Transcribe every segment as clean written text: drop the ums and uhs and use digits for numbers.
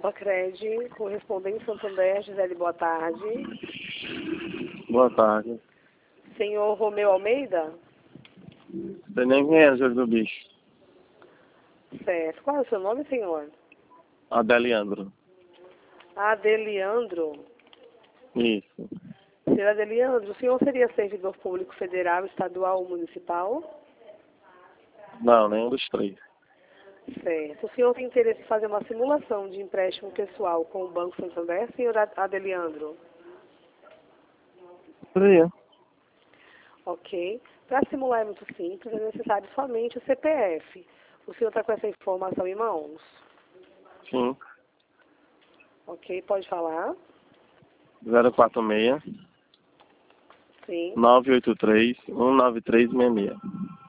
Cred, correspondente Santander, Gisele, boa tarde. Boa tarde. Senhor Romeu Almeida? Não sei nem quem é o jogo do bicho. Certo. Qual é o seu nome, senhor? Adeliandro. Adeliandro. Isso. Senhor Adeliandro, o senhor seria servidor público federal, estadual ou municipal? Não, nenhum dos três. Certo. O senhor tem interesse em fazer uma simulação de empréstimo pessoal com o Banco Santander, senhor Adeliandro? Seria. Ok. Para simular é muito simples, é necessário somente o CPF. O senhor está com essa informação em mãos? Sim. Ok, pode falar? 046 Sim. 983 19366.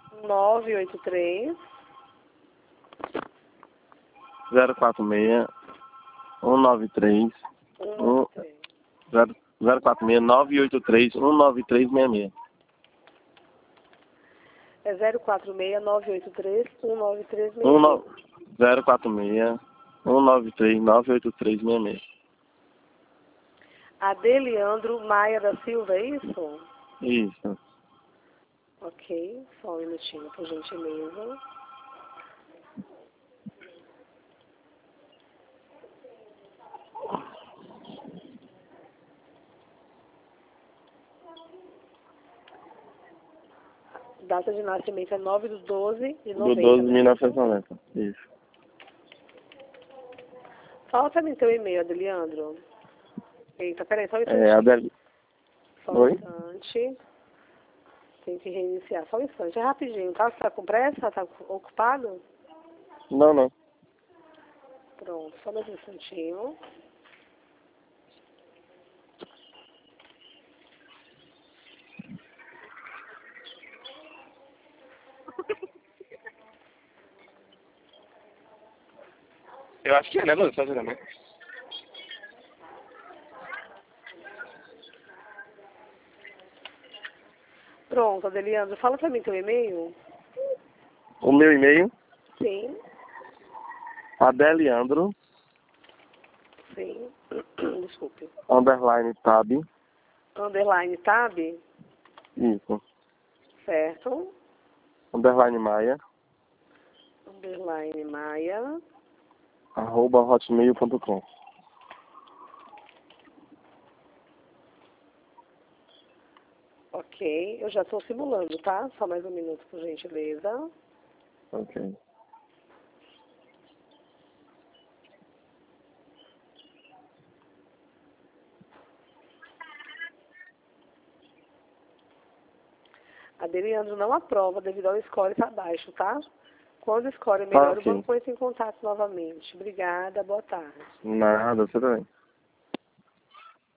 983 046 193 193. 046 983 19366. É 046 983 19366. 046 193 98366. Adeliandro Maia da Silva, é isso? Isso. Ok, só um minutinho, por gentileza. Data de nascimento é 9/12/90. Do 12 de 1990. Isso. Fala pra mim teu e-mail, Adeliandro. Eita, peraí, só um instante. É, Adeli... Só um Oi? instante. Tem que reiniciar, só um instante. É rapidinho, tá? Você tá com pressa? Tá ocupado? Não, não. Pronto, só mais um instantinho. Eu acho que é, né, Lúcio? Sinceramente. Pronto, Adeliandro, fala pra mim teu e-mail. O meu e-mail, Sim, Adeliandro, sim. Desculpe. _tab, Underline tab, isso, certo? _Maia, Underline Maia. @hotmail.com. Ok, eu já estou simulando, tá? Só mais um minuto, por gentileza. Ok. Adeliandro não aprova devido ao score estar baixo, tá? Quando o score melhor, Ah, o sim. banco entra em contato novamente. Obrigada, boa tarde. Nada, você também.